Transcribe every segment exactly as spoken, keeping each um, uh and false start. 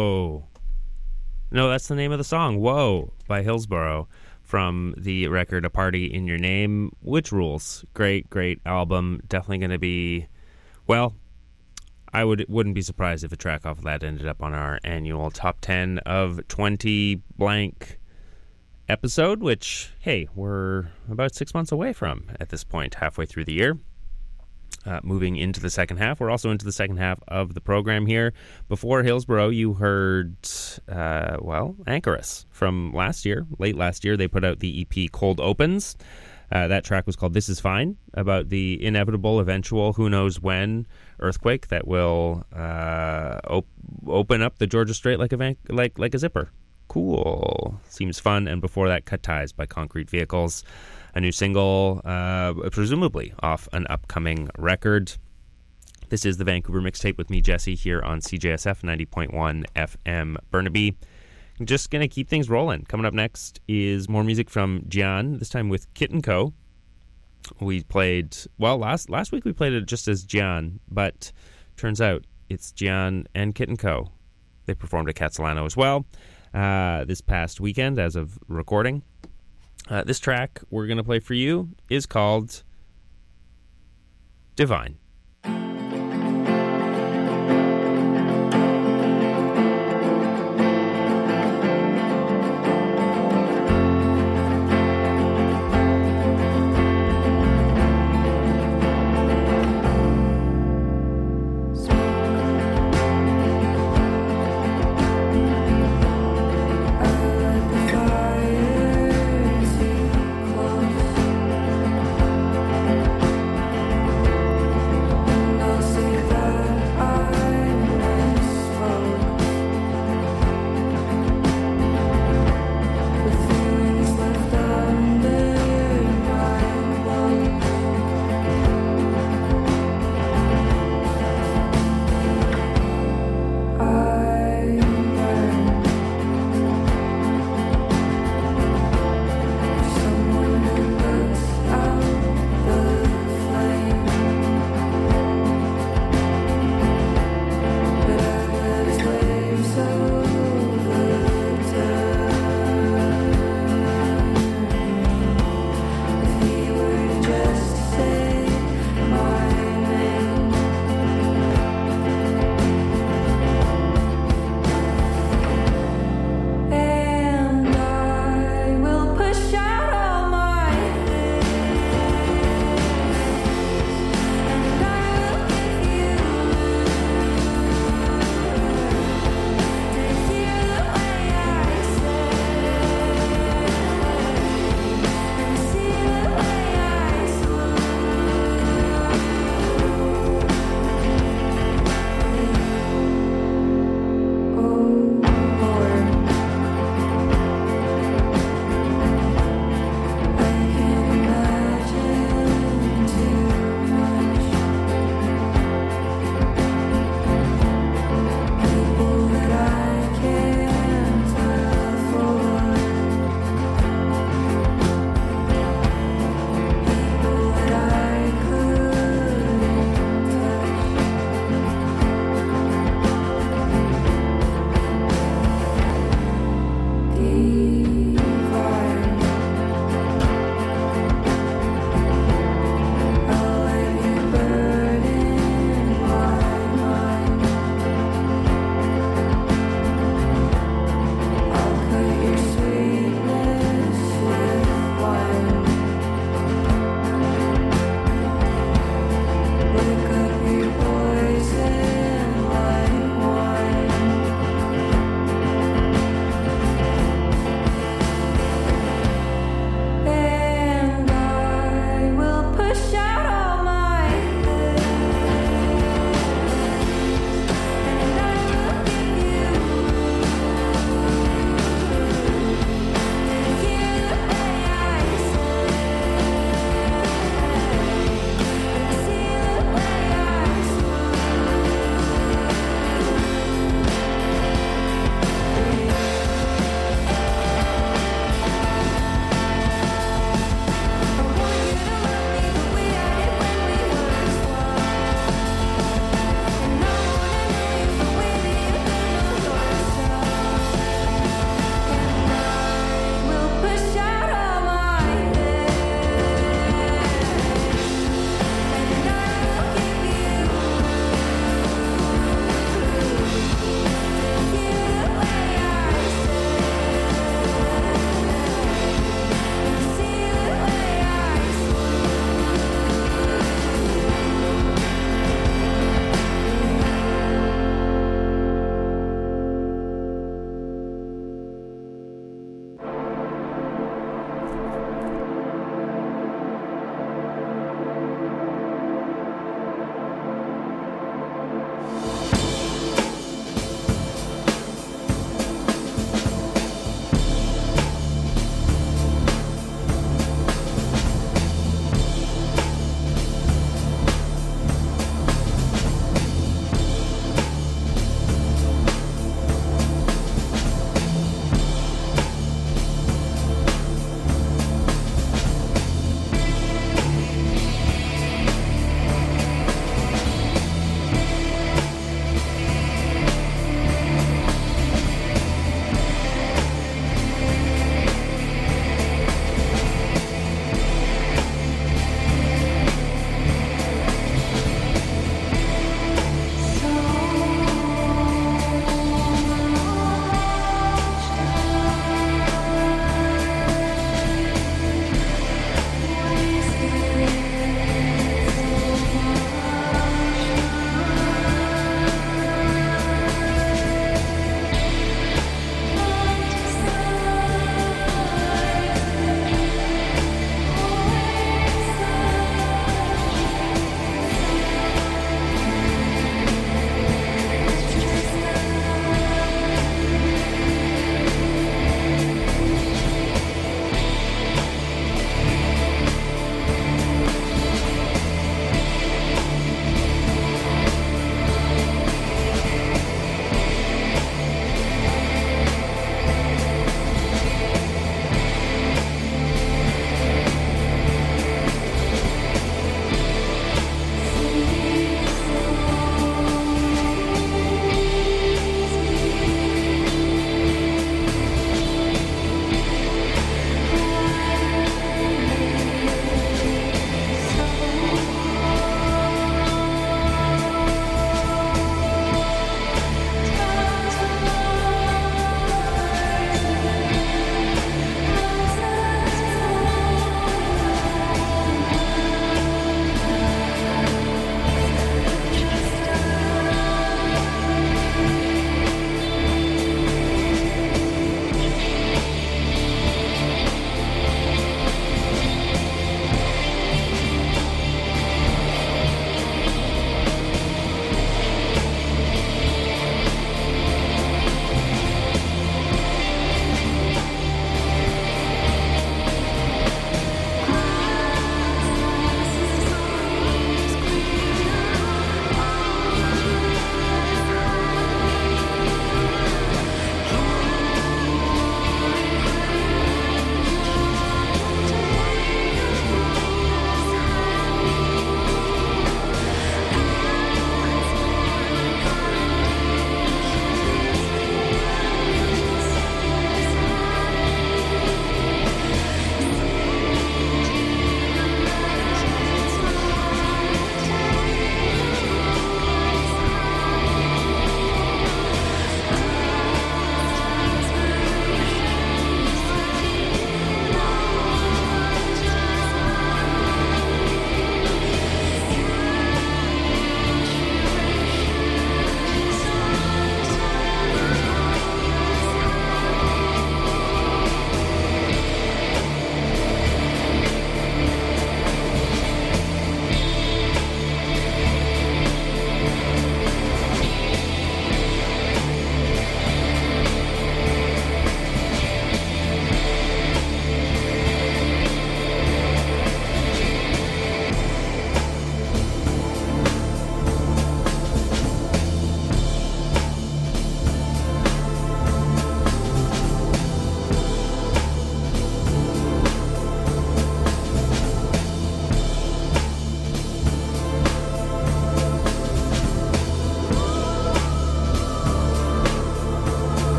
Whoa. No, that's the name of the song, Whoa, by Hillsborough, from the record A Party in Your Name, which rules. Great, great album. Definitely going to be, well, I would, wouldn't be surprised if a track off of that ended up on our annual top ten of twenty blank episode, which, hey, we're about six months away from at this point, halfway through the year. Uh, moving into the second half. We're also into the second half of the program here. Before Hillsborough, you heard, uh, well, Anchorus from last year, late last year. They put out the E P Cold Opens. Uh, that track was called This Is Fine, about the inevitable, eventual, who knows when earthquake that will uh, op- open up the Georgia Strait like a, van- like, like a zipper. Cool. Seems fun. And before that, Cut Ties by Concrete Vehicles. A new single, uh, presumably off an upcoming record. This is the Vancouver Mixtape with me, Jesse, here on C J S F ninety point one F M Burnaby. I'm just going to keep things rolling. Coming up next is more music from Gian, this time with Kit and Co. We played, well, last last week we played it just as Gian, but turns out it's Gian and Kit and Co. They performed at Catalano as well uh, this past weekend as of recording. Uh, this track we're going to play for you is called Divine. Close.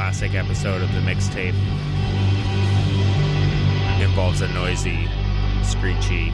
classic episode of the mixtape involves a noisy, screechy,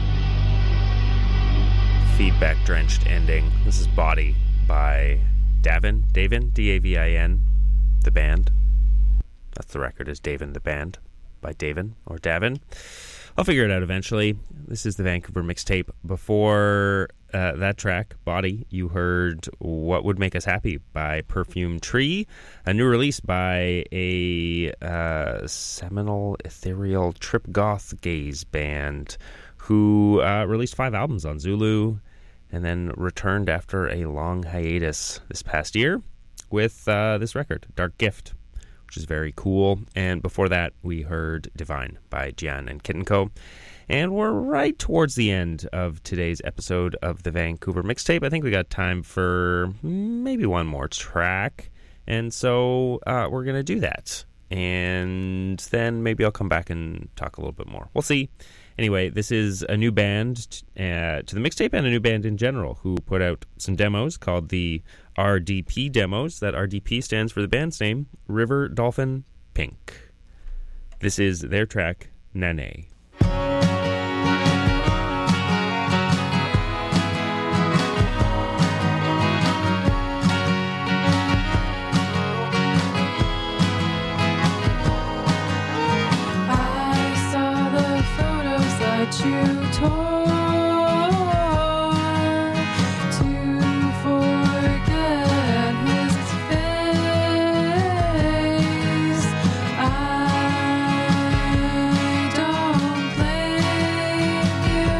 feedback-drenched ending. This is Body by Davin, Davin, D A V I N, the band. That's the record, is Davin the Band by Davin or Davin. I'll figure it out eventually. This is the Vancouver mixtape. Before uh, that track, Body, you heard What Would Make Us Happy by Perfume Tree, a new release by a uh, seminal, ethereal, trip goth gaze band who uh, released five albums on Zulu and then returned after a long hiatus this past year with uh, this record, Dark Gift, which is very cool. And before that, we heard Divine by Gian and Kit and Co. And we're right towards the end of today's episode of the Vancouver Mixtape. I think we got time for maybe one more track. And so uh, we're going to do that. And then maybe I'll come back and talk a little bit more. We'll see. Anyway, this is a new band uh, to the mixtape and a new band in general who put out some demos called the R D P demos. That R D P stands for the band's name, River Dolphin Pink. This is their track, Nane. You tore to forget his face. I don't blame you.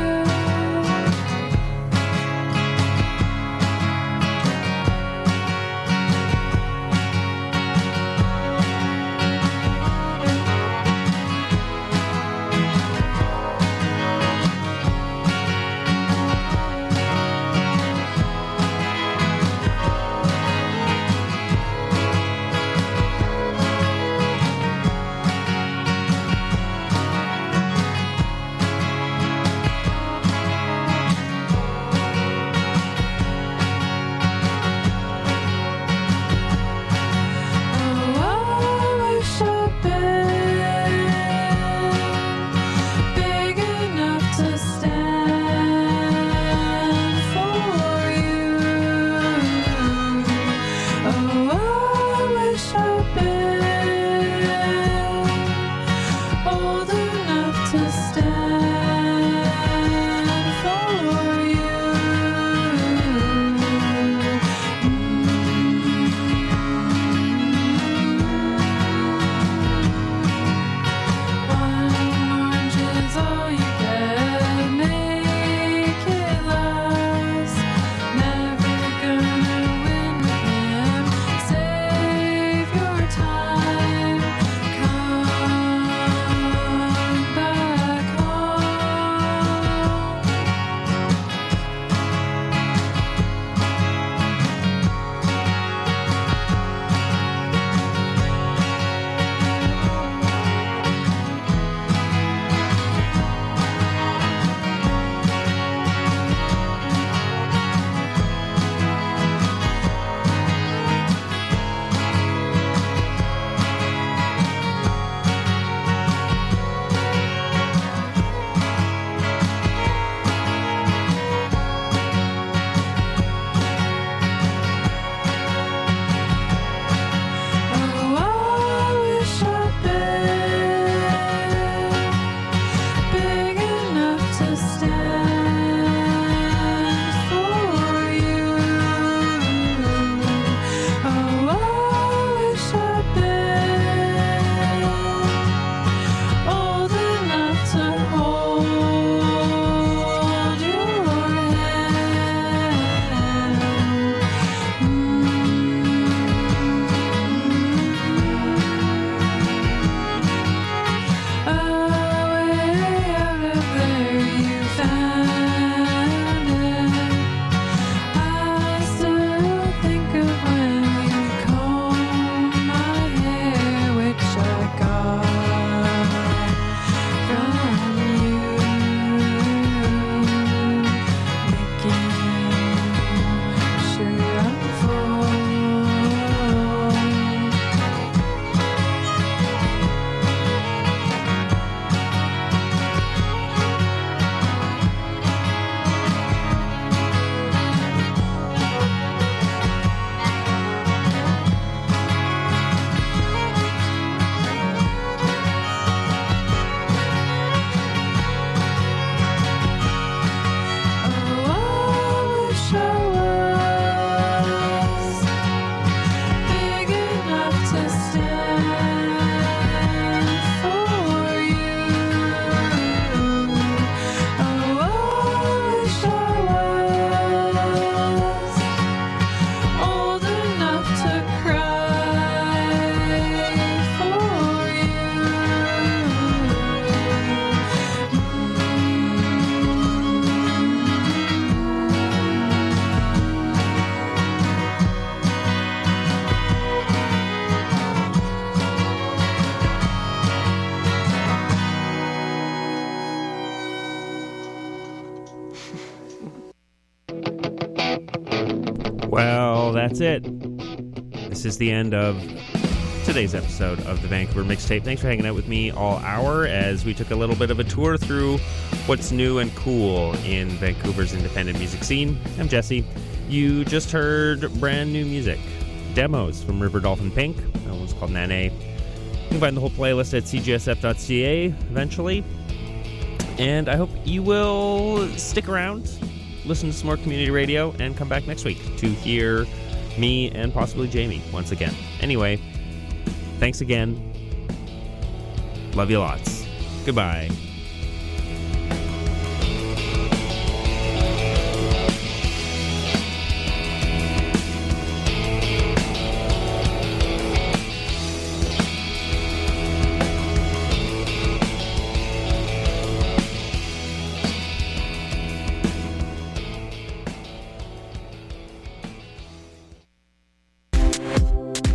that's it. This is the end of today's episode of the Vancouver Mixtape. Thanks for hanging out with me all hour as we took a little bit of a tour through what's new and cool in Vancouver's independent music scene. I'm Jesse. You just heard brand new music. Demos from River Dolphin Pink. That one's called Nane. You can find the whole playlist at c g s f dot c a eventually. And I hope you will stick around, listen to some more community radio, and come back next week to hear me and possibly Jamie once again. Anyway, thanks again. Love you lots. Goodbye.